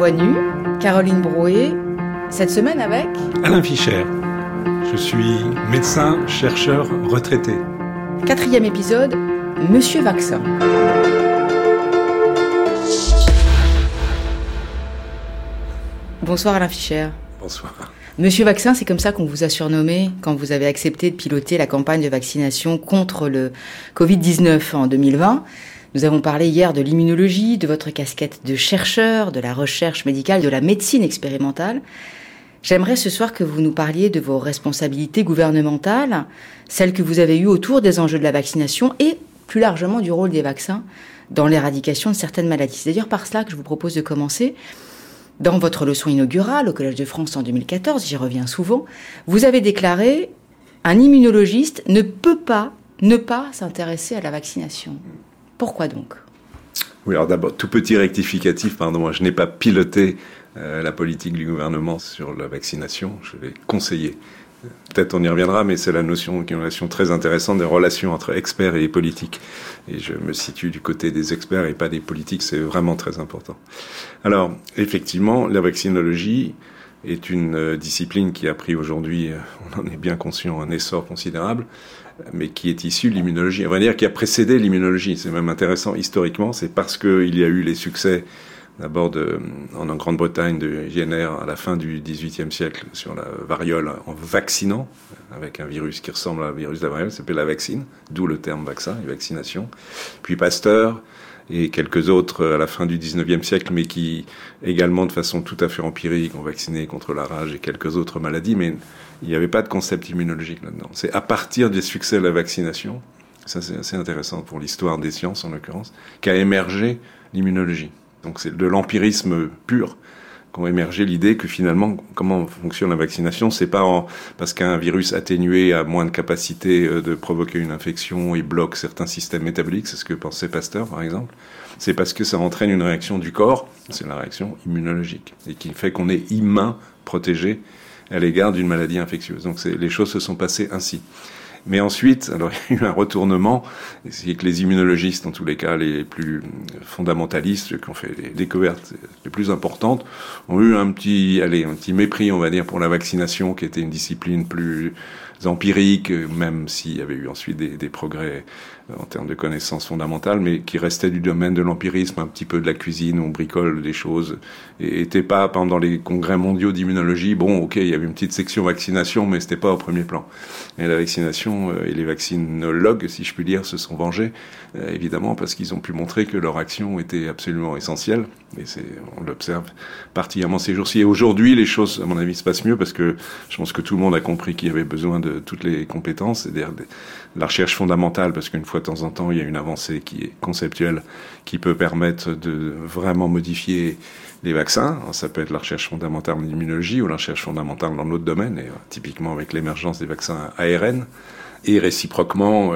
Voix nue, Caroline Brouet, cette semaine avec Alain Fischer. Je suis médecin, chercheur, retraité. 4e épisode, Monsieur Vaccin. Bonsoir Alain Fischer. Bonsoir. Monsieur Vaccin, c'est comme ça qu'on vous a surnommé quand vous avez accepté de piloter la campagne de vaccination contre le Covid-19 en 2020. Nous avons parlé hier de l'immunologie, de votre casquette de chercheur, de la recherche médicale, de la médecine expérimentale. J'aimerais ce soir que vous nous parliez de vos responsabilités gouvernementales, celles que vous avez eues autour des enjeux de la vaccination et plus largement du rôle des vaccins dans l'éradication de certaines maladies. C'est d'ailleurs par cela que je vous propose de commencer. Dans votre leçon inaugurale au Collège de France en 2014, j'y reviens souvent, vous avez déclaré « Un immunologiste ne peut pas ne pas s'intéresser à la vaccination ». Pourquoi donc ? Oui, alors d'abord, tout petit rectificatif, je n'ai pas piloté la politique du gouvernement sur la vaccination, je l'ai conseillé. Peut-être on y reviendra, mais c'est une notion très intéressante des relations entre experts et politiques. Et je me situe du côté des experts et pas des politiques, c'est vraiment très important. Alors, effectivement, la vaccinologie est une discipline qui a pris aujourd'hui, on en est bien conscient, un essor considérable, mais qui est issue de l'immunologie. On va dire qui a précédé l'immunologie. C'est même intéressant historiquement, c'est parce qu'il y a eu les succès d'abord en Grande-Bretagne de Jenner à la fin du XVIIIe siècle sur la variole en vaccinant avec un virus qui ressemble à un virus de la variole, ça s'appelle la vaccine, d'où le terme vaccin et vaccination. Puis Pasteur et quelques autres à la fin du XIXe siècle, mais qui également de façon tout à fait empirique ont vacciné contre la rage et quelques autres maladies, mais il n'y avait pas de concept immunologique là-dedans. C'est à partir des succès de la vaccination, ça c'est assez intéressant pour l'histoire des sciences en l'occurrence, qu'a émergé l'immunologie. Donc c'est de l'empirisme pur qu'ont émergé l'idée que finalement, comment fonctionne la vaccination, c'est pas parce qu'un virus atténué a moins de capacité de provoquer une infection et bloque certains systèmes métaboliques, c'est ce que pensait Pasteur par exemple, c'est parce que ça entraîne une réaction du corps, c'est la réaction immunologique, et qui fait qu'on est immun, protégé à l'égard d'une maladie infectieuse. Donc les choses se sont passées ainsi. Mais ensuite, alors il y a eu un retournement, c'est que les immunologistes, en tous les cas les plus fondamentalistes, ceux qui ont fait les découvertes les plus importantes, ont eu un petit mépris, on va dire, pour la vaccination, qui était une discipline plus empirique, même s'il y avait eu ensuite des progrès en termes de connaissances fondamentales, mais qui restait du domaine de l'empirisme, un petit peu de la cuisine, où on bricole des choses, et était pas, par exemple, dans les congrès mondiaux d'immunologie, il y avait une petite section vaccination, mais c'était pas au premier plan. Et la vaccination et les vaccinologues, si je puis dire, se sont vengés, évidemment, parce qu'ils ont pu montrer que leur action était absolument essentielle, et on l'observe particulièrement ces jours-ci. Et aujourd'hui, les choses, à mon avis, se passent mieux, parce que je pense que tout le monde a compris qu'il y avait besoin de toutes les compétences, c'est-à-dire la recherche fondamentale, parce qu'une fois de temps en temps, il y a une avancée qui est conceptuelle, qui peut permettre de vraiment modifier les vaccins. Ça peut être la recherche fondamentale en immunologie ou la recherche fondamentale dans d'autres domaines, et typiquement avec l'émergence des vaccins ARN. Et réciproquement,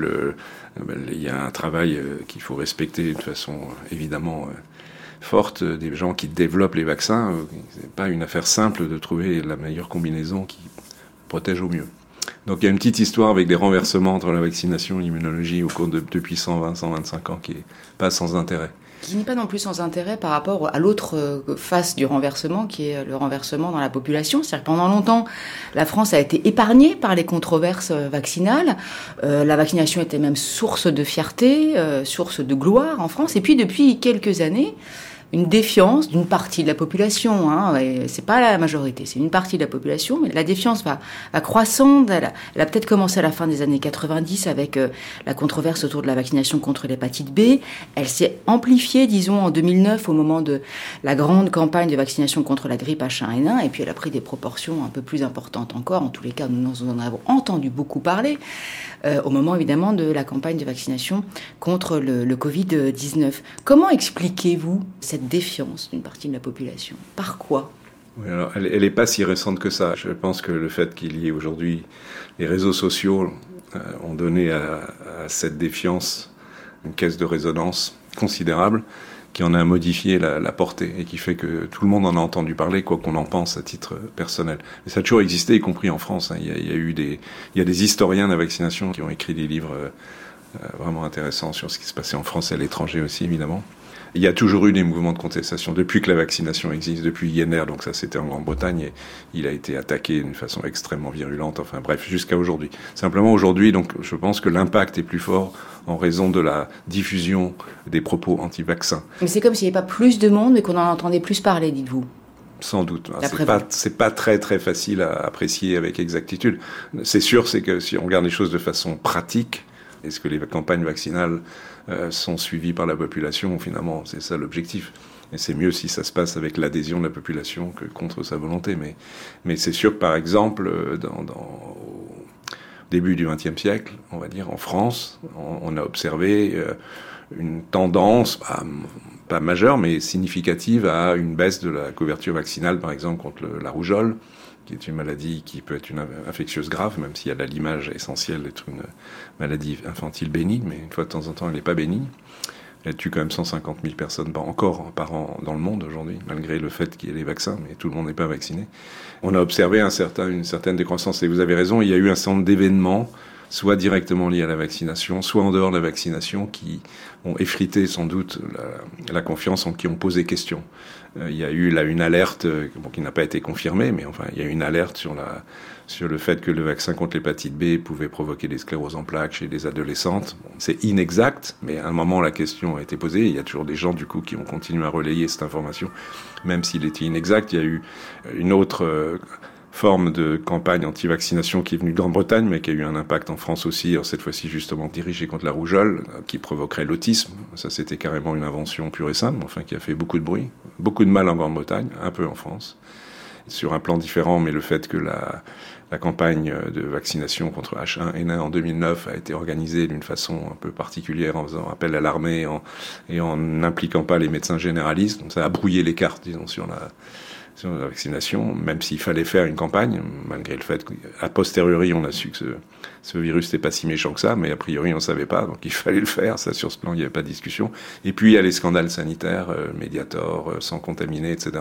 il y a un travail qu'il faut respecter de façon évidemment forte des gens qui développent les vaccins. C'est pas une affaire simple de trouver la meilleure combinaison qui protège au mieux. Donc il y a une petite histoire avec des renversements entre la vaccination et l'immunologie au cours depuis 120-125 ans qui est pas sans intérêt. Qui n'est pas non plus sans intérêt par rapport à l'autre face du renversement, qui est le renversement dans la population. C'est-à-dire que pendant longtemps, la France a été épargnée par les controverses vaccinales. La vaccination était même source de fierté, source de gloire en France. Et puis depuis quelques années, une défiance d'une partie de la population, et c'est pas la majorité, c'est une partie de la population, mais la défiance va croissante. Elle a peut-être commencé à la fin des années 90 avec la controverse autour de la vaccination contre l'hépatite B. Elle s'est amplifiée, disons, en 2009 au moment de la grande campagne de vaccination contre la grippe H1N1, et puis elle a pris des proportions un peu plus importantes encore. En tous les cas, nous en avons entendu beaucoup parler au moment évidemment de la campagne de vaccination contre le Covid-19. Comment expliquez-vous cette défiance d'une partie de la population ? Par quoi ? Oui, alors, elle n'est pas si récente que ça. Je pense que le fait qu'il y ait aujourd'hui les réseaux sociaux ont donné à cette défiance une caisse de résonance considérable qui en a modifié la portée et qui fait que tout le monde en a entendu parler, quoi qu'on en pense à titre personnel. Mais ça a toujours existé, y compris en France. Il y a des historiens de la vaccination qui ont écrit des livres vraiment intéressants sur ce qui se passait en France et à l'étranger aussi, évidemment. Il y a toujours eu des mouvements de contestation depuis que la vaccination existe, depuis Jenner, donc ça c'était en Grande-Bretagne, et il a été attaqué d'une façon extrêmement virulente, enfin bref, jusqu'à aujourd'hui. Simplement aujourd'hui, donc je pense que l'impact est plus fort en raison de la diffusion des propos anti-vaccins. Mais c'est comme s'il n'y avait pas plus de monde, mais qu'on en entendait plus parler, dites-vous. Sans doute. C'est pas très très facile à apprécier avec exactitude. C'est sûr, c'est que si on regarde les choses de façon pratique, est-ce que les campagnes vaccinales sont suivies par la population? Finalement, c'est ça l'objectif. Et c'est mieux si ça se passe avec l'adhésion de la population que contre sa volonté. Mais c'est sûr que, par exemple, au début du XXe siècle, on va dire, en France, on a observé une tendance, pas majeure, mais significative, à une baisse de la couverture vaccinale, par exemple, contre la rougeole, qui est une maladie qui peut être une infectieuse grave, même s'il y a là l'image essentielle d'être une maladie infantile bénigne, mais une fois de temps en temps, elle n'est pas bénigne. Elle tue quand même 150 000 personnes encore par an dans le monde aujourd'hui, malgré le fait qu'il y ait les vaccins, mais tout le monde n'est pas vacciné. On a observé une certaine décroissance, et vous avez raison, il y a eu un certain nombre d'événements, soit directement liés à la vaccination, soit en dehors de la vaccination, qui ont effrité sans doute la confiance, qui ont posé question. Il y a eu là une alerte, qui n'a pas été confirmée, mais enfin il y a eu une alerte sur le fait que le vaccin contre l'hépatite B pouvait provoquer des scléroses en plaques chez les adolescentes. Bon, c'est inexact, mais à un moment la question a été posée. Il y a toujours des gens du coup qui ont continué à relayer cette information, même s'il était inexact. Il y a eu une autre forme de campagne anti-vaccination qui est venue de Grande-Bretagne, mais qui a eu un impact en France aussi, alors cette fois-ci justement dirigée contre la rougeole, qui provoquerait l'autisme. Ça, c'était carrément une invention pure et simple, enfin qui a fait beaucoup de bruit, beaucoup de mal en Grande-Bretagne, un peu en France, sur un plan différent, mais le fait que la campagne de vaccination contre H1N1 en 2009 a été organisée d'une façon un peu particulière, en faisant appel à l'armée et en n'impliquant pas les médecins généralistes, donc ça a brouillé les cartes, disons, sur la vaccination, même s'il fallait faire une campagne, malgré le fait qu'à posteriori, on a su que ce virus n'était pas si méchant que ça, mais a priori, on ne savait pas, donc il fallait le faire. Ça, sur ce plan, il n'y avait pas de discussion. Et puis, il y a les scandales sanitaires, Mediator, Sang Contaminé, etc.,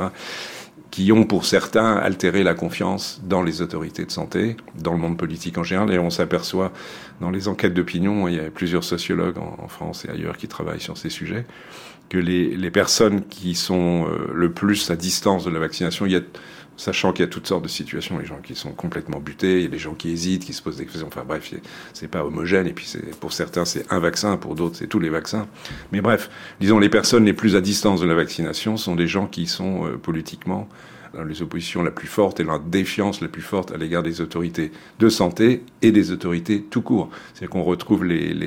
qui ont, pour certains, altéré la confiance dans les autorités de santé, dans le monde politique en général. Et on s'aperçoit, dans les enquêtes d'opinion, il y a plusieurs sociologues en France et ailleurs qui travaillent sur ces sujets, que les personnes qui sont le plus à distance de la vaccination, sachant qu'il y a toutes sortes de situations, les gens qui sont complètement butés, il y a les gens qui hésitent, qui se posent des questions, enfin bref, c'est pas homogène, et puis pour certains c'est un vaccin, pour d'autres c'est tous les vaccins. Mais bref, disons les personnes les plus à distance de la vaccination sont des gens qui sont politiquement dans les oppositions la plus forte et la défiance la plus forte à l'égard des autorités de santé et des autorités tout court. C'est-à-dire qu'on retrouve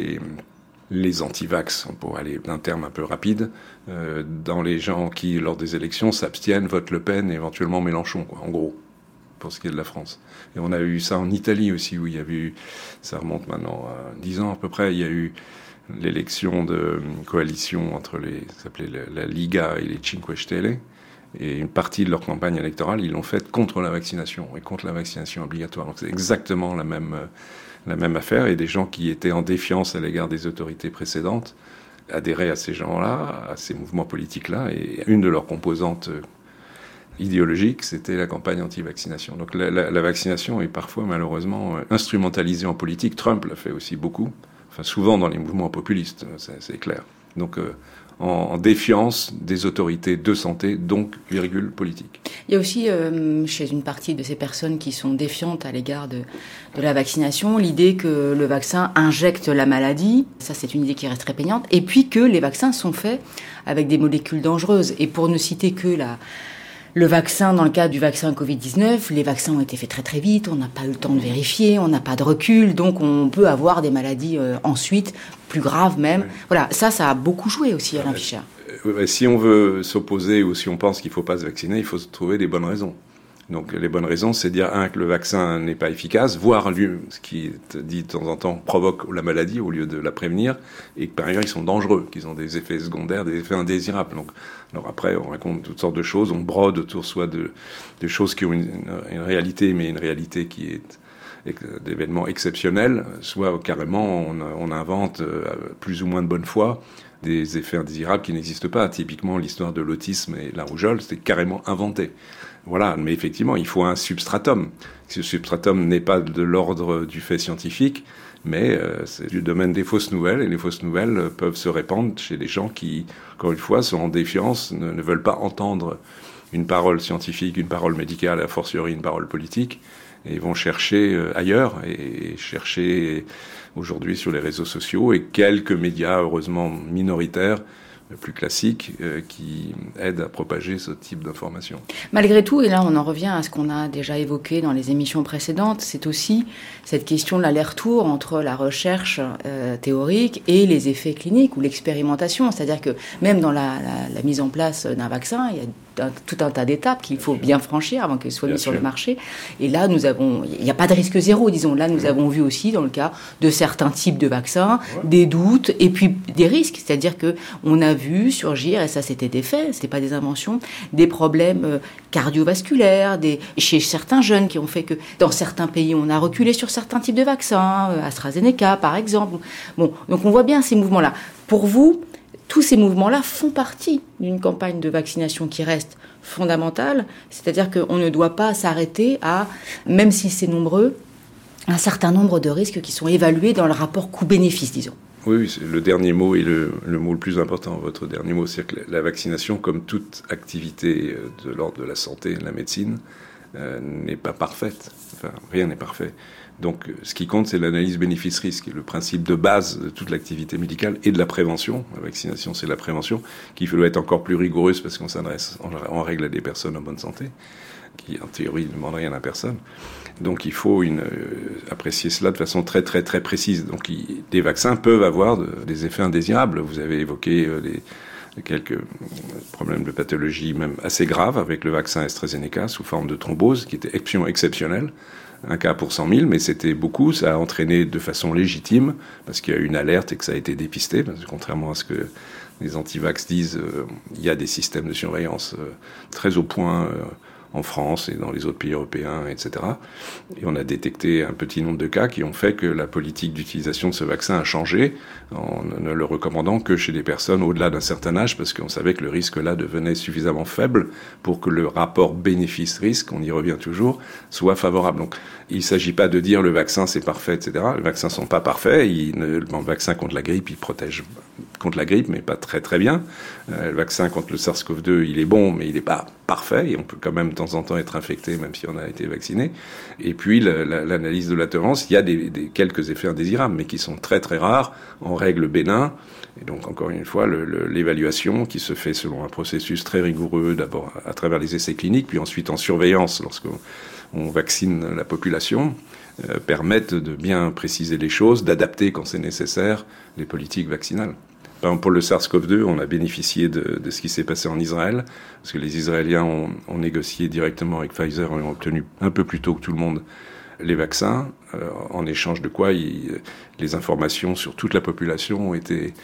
les anti-vax, pour aller d'un terme un peu rapide, dans les gens qui, lors des élections, s'abstiennent, votent Le Pen et éventuellement Mélenchon, quoi, en gros, pour ce qui est de la France. Et on a eu ça en Italie aussi, où il y avait eu, ça remonte maintenant à 10 ans à peu près, il y a eu l'élection de coalition entre ça s'appelait la Liga et les Cinque Stelle, et une partie de leur campagne électorale, ils l'ont faite contre la vaccination, et contre la vaccination obligatoire. Donc c'est exactement la même affaire, et des gens qui étaient en défiance à l'égard des autorités précédentes adhéraient à ces gens-là, à ces mouvements politiques-là, et une de leurs composantes idéologiques, c'était la campagne anti-vaccination. Donc la vaccination est parfois malheureusement instrumentalisée en politique. Trump l'a fait aussi beaucoup, enfin souvent dans les mouvements populistes, c'est clair. Donc en défiance des autorités de santé, donc virgule politique. Il y a aussi, chez une partie de ces personnes qui sont défiantes à l'égard de la vaccination, l'idée que le vaccin injecte la maladie. Ça, c'est une idée qui reste très prégnante. Et puis que les vaccins sont faits avec des molécules dangereuses. Et pour ne citer que le vaccin, dans le cas du vaccin Covid-19, les vaccins ont été faits très très vite, on n'a pas eu le temps de vérifier, on n'a pas de recul, donc on peut avoir des maladies ensuite, plus graves même. Oui. Voilà, ça a beaucoup joué aussi, Alain Fischer. Si on veut s'opposer ou si on pense qu'il ne faut pas se vacciner, il faut se trouver des bonnes raisons. Donc les bonnes raisons, c'est dire, que le vaccin n'est pas efficace, voire ce qui est dit de temps en temps provoque la maladie au lieu de la prévenir, et que par ailleurs ils sont dangereux, qu'ils ont des effets secondaires, des effets indésirables. Donc, alors après, on raconte toutes sortes de choses, on brode autour soit de choses qui ont une réalité, mais une réalité qui est d'événements exceptionnels, soit carrément on invente plus ou moins de bonne foi des effets indésirables qui n'existent pas. Typiquement, l'histoire de l'autisme et la rougeole, c'était carrément inventé. Voilà, mais effectivement, il faut un substratum. Ce substratum n'est pas de l'ordre du fait scientifique, mais c'est du domaine des fausses nouvelles, et les fausses nouvelles peuvent se répandre chez des gens qui, encore une fois, sont en défiance, ne veulent pas entendre une parole scientifique, une parole médicale, a fortiori une parole politique, et vont chercher ailleurs, et chercher aujourd'hui sur les réseaux sociaux, et quelques médias, heureusement minoritaires, plus classiques, qui aident à propager ce type d'informations. Malgré tout, et là on en revient à ce qu'on a déjà évoqué dans les émissions précédentes, c'est aussi cette question de l'aller-retour entre la recherche théorique et les effets cliniques ou l'expérimentation. C'est-à-dire que même dans la mise en place d'un vaccin, il y a tout un tas d'étapes qu'il faut bien franchir avant qu'elles soient mises sur le marché. Et là, il n'y a pas de risque zéro, disons. Là, nous avons vu aussi, dans le cas de certains types de vaccins, des doutes et puis des risques. C'est-à-dire que on a vu surgir, et ça c'était des faits, c'était pas des inventions, des problèmes cardiovasculaires chez certains jeunes qui ont fait que dans certains pays, on a reculé sur certains types de vaccins, AstraZeneca par exemple. Bon, donc on voit bien ces mouvements-là. Pour vous, tous ces mouvements-là font partie d'une campagne de vaccination qui reste fondamentale, c'est-à-dire qu'on ne doit pas s'arrêter à, même si c'est nombreux, un certain nombre de risques qui sont évalués dans le rapport coût-bénéfice, disons. Oui, le dernier mot est le mot le plus important, votre dernier mot. C'est-à-dire que la vaccination, comme toute activité de l'ordre de la santé et de la médecine, n'est pas parfaite. Enfin, rien n'est parfait. Donc, ce qui compte, c'est l'analyse bénéfice-risque, le principe de base de toute l'activité médicale et de la prévention. La vaccination, c'est la prévention, qui doit être encore plus rigoureuse parce qu'on s'adresse en règle à des personnes en bonne santé, qui, en théorie, ne demandent rien à personne. Donc, il faut apprécier cela de façon très, très, très précise. Donc, des vaccins peuvent avoir des effets indésirables. Vous avez évoqué quelques problèmes de pathologie même assez graves avec le vaccin AstraZeneca sous forme de thrombose, qui était exceptionnelle. Un cas pour 100 000, mais c'était beaucoup. Ça a entraîné de façon légitime, parce qu'il y a eu une alerte et que ça a été dépisté. Parce que contrairement à ce que les anti-vax disent, il y a des systèmes de surveillance très au point en France et dans les autres pays européens, etc. Et on a détecté un petit nombre de cas qui ont fait que la politique d'utilisation de ce vaccin a changé, en ne le recommandant que chez des personnes au-delà d'un certain âge, parce qu'on savait que le risque là devenait suffisamment faible pour que le rapport bénéfice-risque, on y revient toujours, soit favorable. Donc, il ne s'agit pas de dire le vaccin c'est parfait, etc. Les vaccins sont pas parfaits. Le vaccin contre la grippe, il protège contre la grippe, mais pas très très bien. Le vaccin contre le SARS-CoV-2, il est bon, mais il n'est pas parfait. Et on peut quand même de temps en temps être infecté, même si on a été vacciné. Et puis l'analyse de la tolérance, il y a quelques effets indésirables, mais qui sont très très rares, en règle bénin. Et donc, encore une fois, l'évaluation qui se fait selon un processus très rigoureux, d'abord à travers les essais cliniques, puis ensuite en surveillance lorsqu'on vaccine la population, permettent de bien préciser les choses, d'adapter quand c'est nécessaire les politiques vaccinales. Par exemple, pour le SARS-CoV-2, on a bénéficié de ce qui s'est passé en Israël, parce que les Israéliens ont négocié directement avec Pfizer et ont obtenu un peu plus tôt que tout le monde les vaccins, en échange de quoi les informations sur toute la population ont été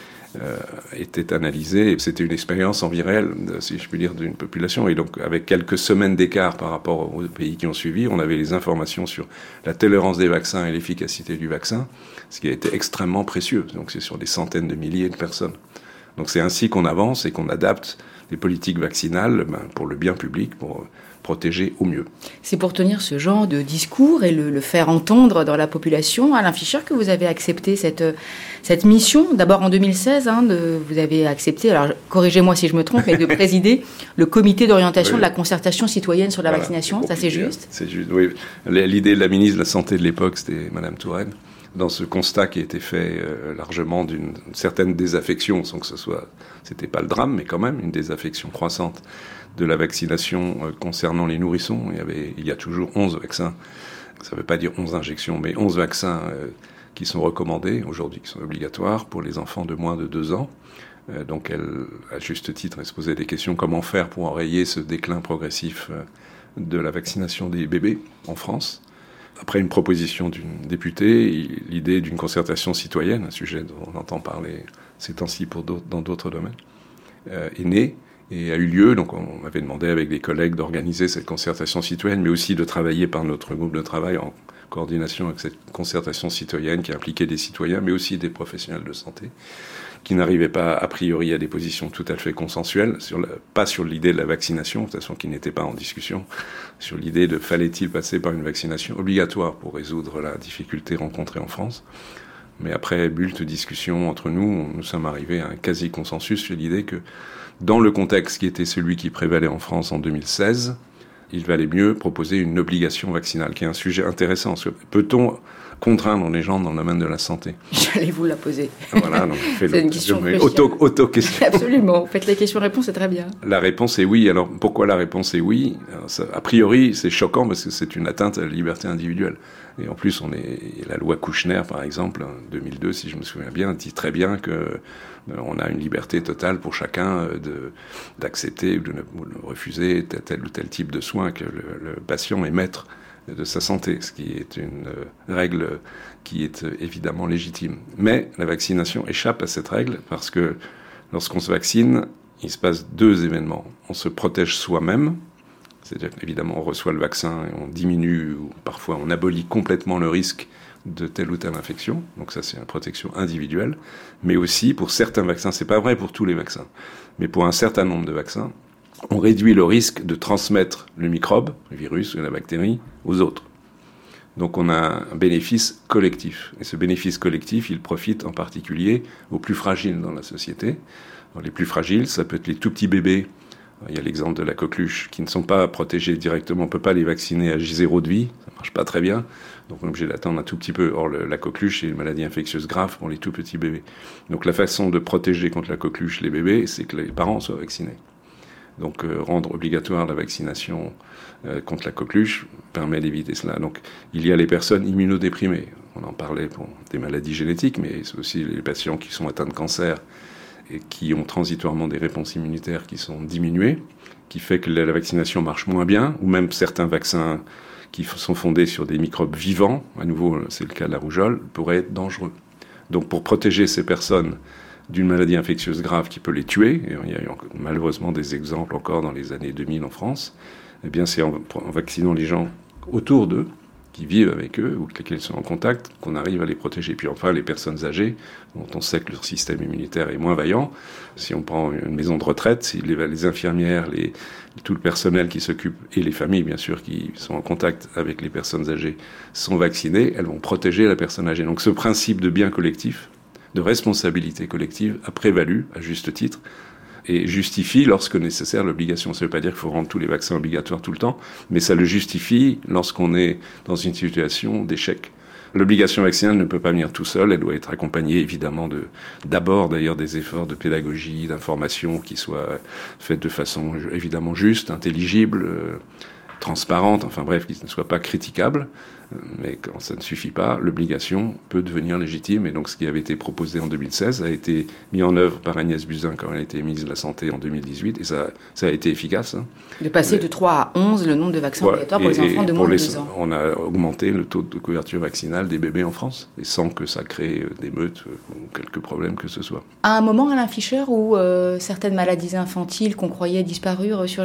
analysées. C'était une expérience en vie réelle, si je puis dire, d'une population. Et donc, avec quelques semaines d'écart par rapport aux pays qui ont suivi, on avait les informations sur la tolérance des vaccins et l'efficacité du vaccin, ce qui a été extrêmement précieux. Donc, c'est sur des centaines de milliers de personnes. Donc, c'est ainsi qu'on avance et qu'on adapte les politiques vaccinales pour le bien public, pour protéger au mieux. C'est pour tenir ce genre de discours et le faire entendre dans la population, Alain Fischer, que vous avez accepté cette mission. D'abord en 2016, vous avez accepté, alors corrigez-moi si je me trompe, mais de présider le comité d'orientation de la concertation citoyenne sur la vaccination. Ça, c'est juste ? C'est juste, oui. L'idée de la ministre de la Santé de l'époque, c'était Madame Touraine. Dans ce constat qui a été fait largement d'une certaine désaffection, sans que c'était pas le drame, mais quand même une désaffection croissante de la vaccination concernant les nourrissons. Il y a toujours 11 vaccins, ça ne veut pas dire 11 injections, mais 11 vaccins qui sont recommandés aujourd'hui, qui sont obligatoires pour les enfants de moins de 2 ans. Donc elle, à juste titre, elle se posait des questions, comment faire pour enrayer ce déclin progressif de la vaccination des bébés en France. Après une proposition d'une députée, l'idée d'une concertation citoyenne, un sujet dont on entend parler ces temps-ci dans d'autres domaines, est née et a eu lieu. Donc on m'avait demandé avec des collègues d'organiser cette concertation citoyenne, mais aussi de travailler par notre groupe de travail en coordination avec cette concertation citoyenne qui impliquait des citoyens, mais aussi des professionnels de santé, qui n'arrivaient pas a priori à des positions tout à fait consensuelles, pas sur l'idée de la vaccination, de toute façon qui n'était pas en discussion, sur l'idée de fallait-il passer par une vaccination obligatoire pour résoudre la difficulté rencontrée en France. Mais après bulte discussion entre nous sommes arrivés à un quasi-consensus sur l'idée que dans le contexte qui était celui qui prévalait en France en 2016, il valait mieux proposer une obligation vaccinale, qui est un sujet intéressant. Peut-on contraindre les gens dans le domaine de la santé ? J'allais vous la poser. Voilà, donc c'est une question auto-question. Absolument. Faites les questions-réponses, c'est très bien. La réponse est oui. Alors, pourquoi la réponse est oui ? A priori, c'est choquant parce que c'est une atteinte à la liberté individuelle. Et en plus, la loi Kouchner, par exemple, en 2002, si je me souviens bien, dit très bien que on a une liberté totale pour chacun d'accepter ou de refuser tel ou tel type de soins, que le patient est maître de sa santé, ce qui est une règle qui est évidemment légitime. Mais la vaccination échappe à cette règle parce que lorsqu'on se vaccine, il se passe deux événements. On se protège soi-même, c'est-à-dire qu'évidemment on reçoit le vaccin et on diminue ou parfois on abolit complètement le risque de telle ou telle infection, donc ça c'est une protection individuelle, mais aussi pour certains vaccins, c'est pas vrai pour tous les vaccins, mais pour un certain nombre de vaccins, on réduit le risque de transmettre le microbe, le virus ou la bactérie, aux autres. Donc on a un bénéfice collectif, et ce bénéfice collectif, il profite en particulier aux plus fragiles dans la société. Alors, les plus fragiles, ça peut être les tout petits bébés. Il y a l'exemple de la coqueluche, qui ne sont pas protégés directement. On ne peut pas les vacciner à J0 de vie, ça ne marche pas très bien. Donc on est obligé d'attendre un tout petit peu. Or, la coqueluche est une maladie infectieuse grave pour les tout petits bébés. Donc la façon de protéger contre la coqueluche les bébés, c'est que les parents soient vaccinés. Donc rendre obligatoire la vaccination contre la coqueluche permet d'éviter cela. Donc il y a les personnes immunodéprimées. On en parlait pour des maladies génétiques, mais c'est aussi les patients qui sont atteints de cancer et qui ont transitoirement des réponses immunitaires qui sont diminuées, qui fait que la vaccination marche moins bien, ou même certains vaccins qui sont fondés sur des microbes vivants, à nouveau c'est le cas de la rougeole, pourraient être dangereux. Donc pour protéger ces personnes d'une maladie infectieuse grave qui peut les tuer, et il y a eu malheureusement des exemples encore dans les années 2000 en France, eh bien c'est en vaccinant les gens autour d'eux, qui vivent avec eux ou avec lesquels ils sont en contact, qu'on arrive à les protéger. Puis enfin, les personnes âgées, dont on sait que leur système immunitaire est moins vaillant, si on prend une maison de retraite, si les infirmières, tout le personnel qui s'occupe, et les familles bien sûr qui sont en contact avec les personnes âgées, sont vaccinées, elles vont protéger la personne âgée. Donc ce principe de bien collectif, de responsabilité collective, a prévalu, à juste titre, et justifie lorsque nécessaire l'obligation. Ça ne veut pas dire qu'il faut rendre tous les vaccins obligatoires tout le temps, mais ça le justifie lorsqu'on est dans une situation d'échec. L'obligation vaccinale ne peut pas venir tout seul, elle doit être accompagnée évidemment d'abord d'ailleurs des efforts de pédagogie, d'information qui soient faits de façon évidemment juste, intelligible, transparente, enfin bref, qui ne soit pas critiquable. Mais quand ça ne suffit pas, l'obligation peut devenir légitime. Et donc ce qui avait été proposé en 2016 a été mis en œuvre par Agnès Buzyn quand elle a été ministre de la Santé en 2018. Et ça a été efficace. De passer de 3 à 11 le nombre de vaccins obligatoires pour les enfants de moins de 2 ans. On a augmenté le taux de couverture vaccinale des bébés en France, et sans que ça crée des meutes ou quelques problèmes que ce soit. À un moment, Alain Fischer, où certaines maladies infantiles qu'on croyait disparues ressurgissent ?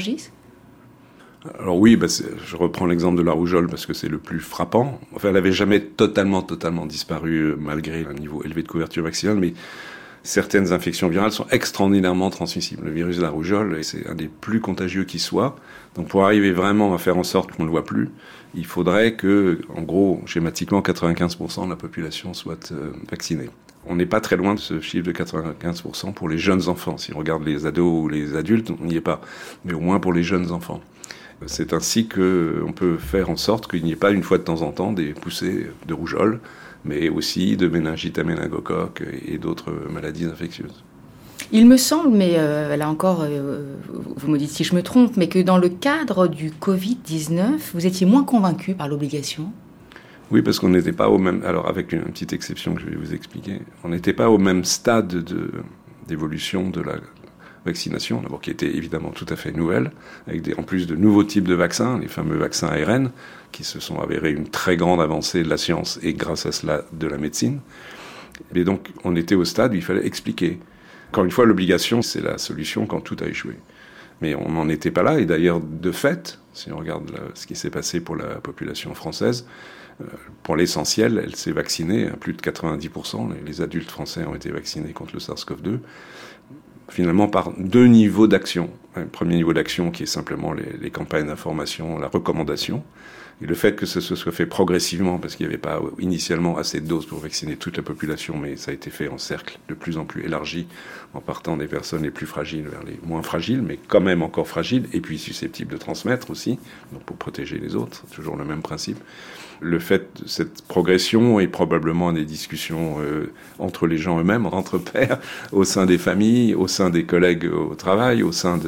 Alors oui, je reprends l'exemple de la rougeole parce que c'est le plus frappant. Enfin, elle n'avait jamais totalement disparu malgré un niveau élevé de couverture vaccinale, mais certaines infections virales sont extraordinairement transmissibles. Le virus de la rougeole, c'est un des plus contagieux qui soit. Donc pour arriver vraiment à faire en sorte qu'on ne le voit plus, il faudrait que, en gros, schématiquement, 95% de la population soit vaccinée. On n'est pas très loin de ce chiffre de 95% pour les jeunes enfants. Si on regarde les ados ou les adultes, on n'y est pas. Mais au moins pour les jeunes enfants. C'est ainsi qu'on peut faire en sorte qu'il n'y ait pas une fois de temps en temps des poussées de rougeole, mais aussi de méningite à méningocoque et d'autres maladies infectieuses. Il me semble, mais là encore, vous me dites si je me trompe, mais que dans le cadre du Covid-19, vous étiez moins convaincu par l'obligation ? Oui, parce qu'on n'était pas au même... Alors, avec une petite exception que je vais vous expliquer, on n'était pas au même stade d'évolution de la vaccination, d'abord qui était évidemment tout à fait nouvelle, avec en plus de nouveaux types de vaccins, les fameux vaccins ARN, qui se sont avérés une très grande avancée de la science et grâce à cela de la médecine. Et donc on était au stade où il fallait expliquer. Encore une fois, l'obligation, c'est la solution quand tout a échoué. Mais on n'en était pas là, et d'ailleurs, de fait, si on regarde ce qui s'est passé pour la population française, Pour l'essentiel, elle s'est vaccinée à plus de 90%. Les adultes français ont été vaccinés contre le SARS-CoV-2. Finalement, par 2 niveaux d'action. Un premier niveau d'action qui est simplement les campagnes d'information, la recommandation. Et le fait que ce se soit fait progressivement, parce qu'il n'y avait pas initialement assez de doses pour vacciner toute la population, mais ça a été fait en cercle de plus en plus élargi, en partant des personnes les plus fragiles vers les moins fragiles, mais quand même encore fragiles, et puis susceptibles de transmettre aussi, donc pour protéger les autres, c'est toujours le même principe. Le fait de cette progression est probablement des discussions entre les gens eux-mêmes, entre pairs, au sein des familles, au sein des collègues au travail,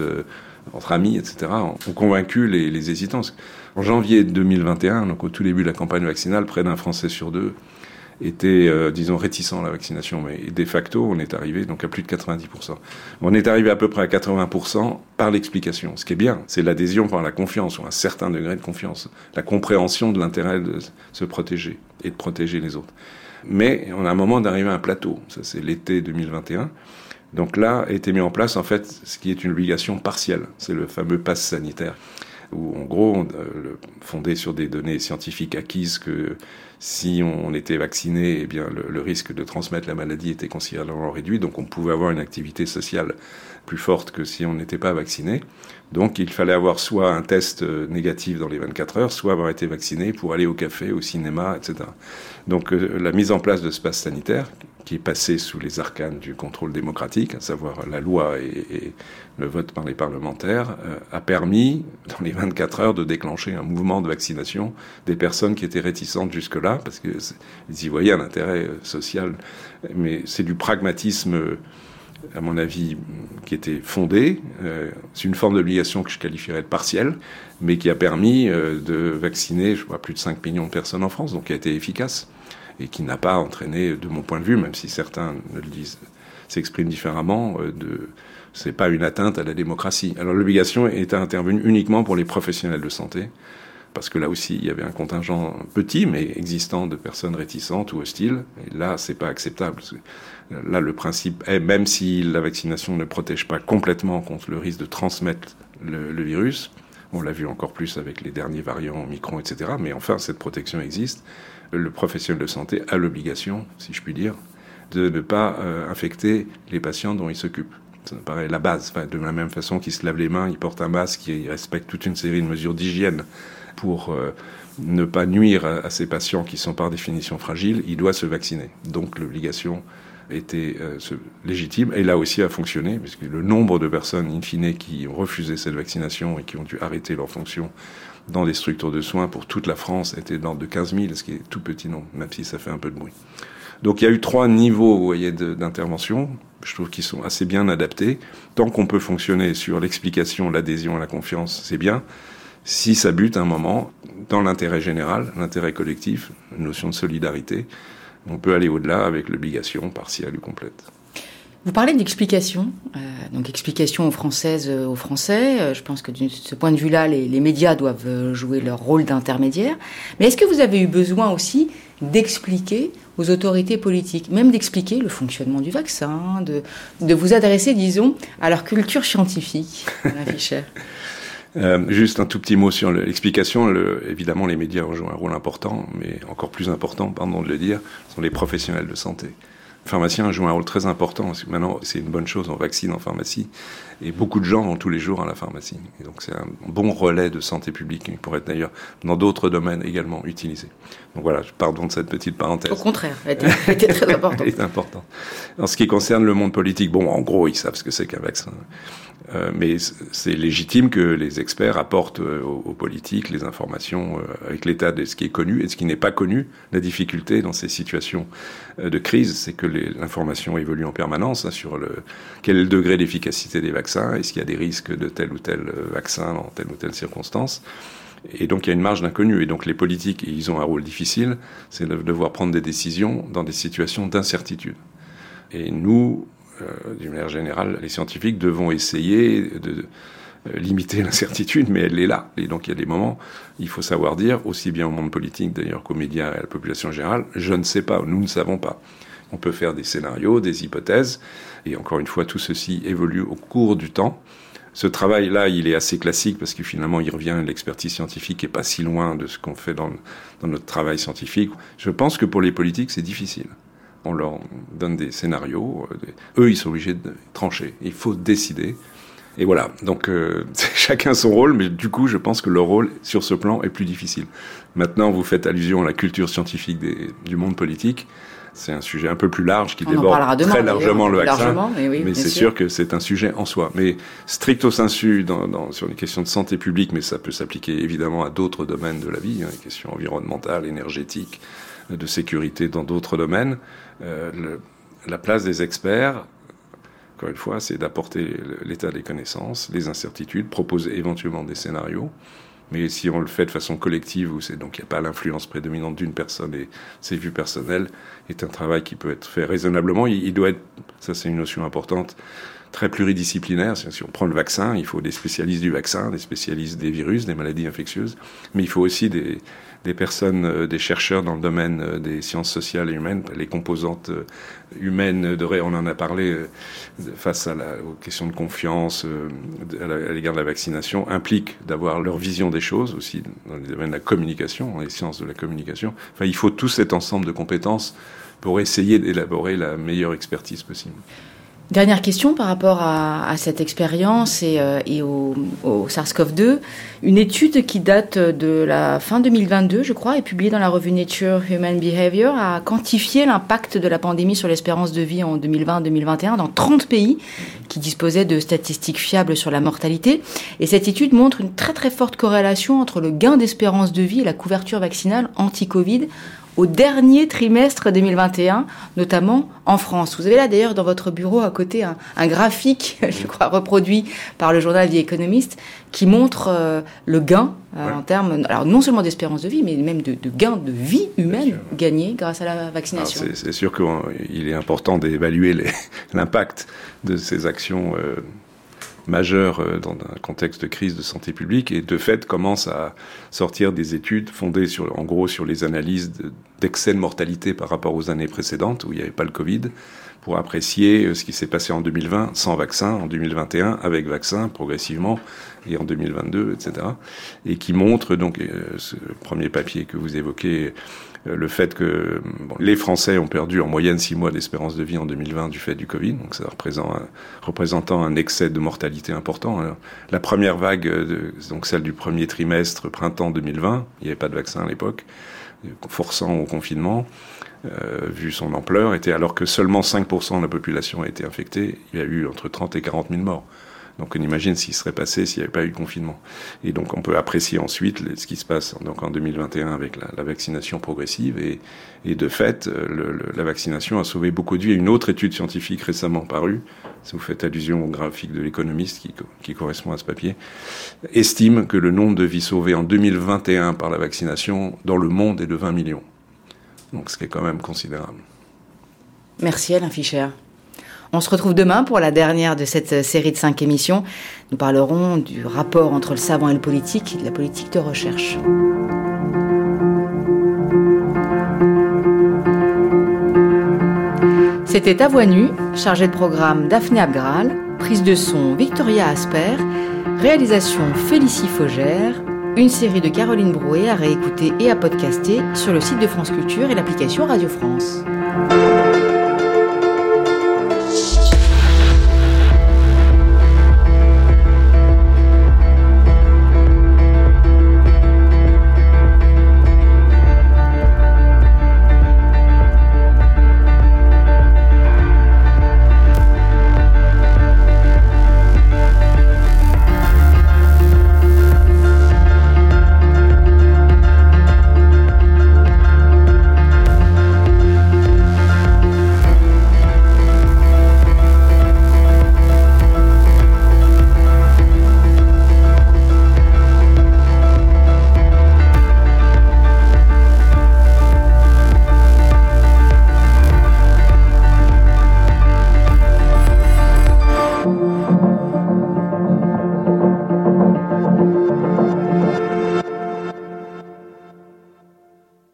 entre amis, etc., ont convaincu les hésitants. En janvier 2021, donc au tout début de la campagne vaccinale, près d'un Français sur 2 était, réticent à la vaccination. Mais de facto, on est arrivé donc à plus de 90%. On est arrivé à peu près à 80% par l'explication. Ce qui est bien, c'est l'adhésion par la confiance, ou un certain degré de confiance, la compréhension de l'intérêt de se protéger et de protéger les autres. Mais on a un moment d'arriver à un plateau. Ça, c'est l'été 2021. Donc là, a été mis en place, en fait, ce qui est une obligation partielle. C'est le fameux pass sanitaire, où, en gros, fondé sur des données scientifiques acquises que si on était vacciné, eh bien, le risque de transmettre la maladie était considérablement réduit. Donc, on pouvait avoir une activité sociale plus forte que si on n'était pas vacciné. Donc, il fallait avoir soit un test négatif dans les 24 heures, soit avoir été vacciné pour aller au café, au cinéma, etc. Donc, la mise en place de ce pass sanitaire, qui est passé sous les arcanes du contrôle démocratique, à savoir la loi et le vote par les parlementaires, a permis, dans les 24 heures, de déclencher un mouvement de vaccination des personnes qui étaient réticentes jusque-là, parce qu'ils y voyaient un intérêt social. Mais c'est du pragmatisme, à mon avis, qui était fondé. C'est une forme d'obligation que je qualifierais de partielle, mais qui a permis de vacciner, je crois, plus de 5 millions de personnes en France, donc qui a été efficace, et qui n'a pas entraîné, de mon point de vue, même si certains ne le disent, s'expriment différemment, c'est pas une atteinte à la démocratie. Alors l'obligation est intervenue uniquement pour les professionnels de santé, parce que là aussi, il y avait un contingent petit, mais existant, de personnes réticentes ou hostiles, et là, c'est pas acceptable. Là, le principe est, même si la vaccination ne protège pas complètement contre le risque de transmettre le virus, on l'a vu encore plus avec les derniers variants Omicron, etc., mais enfin, cette protection existe. Le professionnel de santé a l'obligation, si je puis dire, de ne pas infecter les patients dont il s'occupe. Ça me paraît la base. Enfin, de la même façon qu'il se lave les mains, il porte un masque, il respecte toute une série de mesures d'hygiène pour ne pas nuire à ces patients qui sont par définition fragiles, il doit se vacciner. Donc l'obligation était légitime, et là aussi a fonctionné, puisque le nombre de personnes, in fine, qui ont refusé cette vaccination et qui ont dû arrêter leur fonction dans des structures de soins pour toute la France était de l'ordre de 15 000, ce qui est tout petit nombre, même si ça fait un peu de bruit. Donc il y a eu 3 niveaux, vous voyez, d'intervention, je trouve qu'ils sont assez bien adaptés. Tant qu'on peut fonctionner sur l'explication, l'adhésion, la confiance, c'est bien. Si ça bute à un moment, dans l'intérêt général, l'intérêt collectif, la notion de solidarité, on peut aller au-delà avec l'obligation partielle ou complète. Vous parlez d'explication, donc explication aux Françaises, aux Français. Je pense que de ce point de vue-là, les médias doivent jouer leur rôle d'intermédiaire. Mais est-ce que vous avez eu besoin aussi d'expliquer aux autorités politiques, même d'expliquer le fonctionnement du vaccin, de vous adresser, disons, à leur culture scientifique, Alain Fischer? Juste un tout petit mot sur l'explication. Évidemment, les médias ont joué un rôle important, mais encore plus important, pardon de le dire, sont les professionnels de santé. Les pharmaciens jouent un rôle très important, parce que maintenant, c'est une bonne chose, on vaccine en pharmacie, et beaucoup de gens vont tous les jours à la pharmacie. Et donc, c'est un bon relais de santé publique, qui pourrait être d'ailleurs dans d'autres domaines également utilisé. Donc voilà, pardon de cette petite parenthèse. Au contraire, elle était très importante. Elle est importante. En ce qui concerne le monde politique, bon, en gros, ils savent ce que c'est qu'un vaccin. Mais c'est légitime que les experts apportent aux politiques les informations avec l'état de ce qui est connu et de ce qui n'est pas connu. La difficulté dans ces situations de crise, c'est que l'information évolue en permanence sur quel est le degré d'efficacité des vaccins, est-ce qu'il y a des risques de tel ou tel vaccin dans telle ou telle circonstance. Et donc il y a une marge d'inconnu. Et donc les politiques, ils ont un rôle difficile, c'est de devoir prendre des décisions dans des situations d'incertitude. Et nous, d'une manière générale, les scientifiques devons essayer de limiter l'incertitude, mais elle est là. Et donc il y a des moments, il faut savoir dire, aussi bien au monde politique d'ailleurs qu'aux médias et à la population générale, je ne sais pas, nous ne savons pas. On peut faire des scénarios, des hypothèses, et encore une fois, tout ceci évolue au cours du temps. Ce travail-là, il est assez classique parce que finalement, il revient à l'expertise scientifique et pas si loin de ce qu'on fait dans notre travail scientifique. Je pense que pour les politiques, c'est difficile. On leur donne des scénarios. Eux, ils sont obligés de trancher. Il faut décider. Et voilà. Donc, chacun son rôle, mais du coup, je pense que leur rôle, sur ce plan, est plus difficile. Maintenant, vous faites allusion à la culture scientifique du monde politique. C'est un sujet un peu plus large qui déborde très largement le vaccin, mais c'est sûr que c'est un sujet en soi. Mais stricto sensu, sur les questions de santé publique, mais ça peut s'appliquer évidemment à d'autres domaines de la vie, les questions environnementales, énergétiques, de sécurité dans d'autres domaines. La place des experts, encore une fois, c'est d'apporter l'état des connaissances, les incertitudes, proposer éventuellement des scénarios. Mais si on le fait de façon collective, où donc il n'y a pas l'influence prédominante d'une personne et ses vues personnelles, est un travail qui peut être fait raisonnablement. Il doit être, ça c'est une notion importante, très pluridisciplinaire. Si on prend le vaccin, il faut des spécialistes du vaccin, des spécialistes des virus, des maladies infectieuses, mais il faut aussi des personnes, des chercheurs dans le domaine des sciences sociales et humaines, les composantes humaines, on en a parlé face aux questions de confiance à l'égard de la vaccination, impliquent d'avoir leur vision des choses, aussi dans les domaines de la communication, dans les sciences de la communication. Enfin, il faut tout cet ensemble de compétences pour essayer d'élaborer la meilleure expertise possible. Dernière question par rapport à cette expérience et au SARS-CoV-2. Une étude qui date de la fin 2022, je crois, est publiée dans la revue Nature Human Behavior, a quantifié l'impact de la pandémie sur l'espérance de vie en 2020-2021 dans 30 pays qui disposaient de statistiques fiables sur la mortalité. Et cette étude montre une très très forte corrélation entre le gain d'espérance de vie et la couverture vaccinale anti-Covid au dernier trimestre 2021, notamment en France. Vous avez là d'ailleurs dans votre bureau à côté un graphique, je crois, reproduit par le journal The Economist, qui montre le gain en termes, alors non seulement d'espérance de vie, mais même de gain de vie humaine gagnée grâce à la vaccination. Alors c'est sûr qu'il est important d'évaluer l'impact de ces actions majeure dans un contexte de crise de santé publique et de fait commence à sortir des études fondées en gros sur les analyses d'excès de mortalité par rapport aux années précédentes où il n'y avait pas le Covid pour apprécier ce qui s'est passé en 2020 sans vaccin, en 2021 avec vaccin progressivement et en 2022, etc. Et qui montre donc ce premier papier que vous évoquez, le fait que les Français ont perdu en moyenne 6 mois d'espérance de vie en 2020 du fait du Covid, donc ça représentant un excès de mortalité important. Alors, la première vague, donc celle du premier trimestre, printemps 2020, il n'y avait pas de vaccin à l'époque, forçant au confinement, vu son ampleur, était alors que seulement 5% de la population a été infectée, il y a eu entre 30 et 40 000 morts. Donc on imagine ce qui serait passé s'il n'y avait pas eu de confinement. Et donc on peut apprécier ensuite ce qui se passe donc en 2021 avec la vaccination progressive. Et de fait, la vaccination a sauvé beaucoup de vies. Une autre étude scientifique récemment parue, si vous faites allusion au graphique de l'Économiste qui correspond à ce papier, estime que le nombre de vies sauvées en 2021 par la vaccination dans le monde est de 20 millions. Donc ce qui est quand même considérable. Merci Alain Fischer. On se retrouve demain pour la dernière de cette série de 5 émissions. Nous parlerons du rapport entre le savant et le politique et de la politique de recherche. C'était À Voix Nue, chargé de programme Daphné Abgral, prise de son Victoria Asper, réalisation Félicie Faugère, une série de Caroline Brouet à réécouter et à podcaster sur le site de France Culture et l'application Radio France.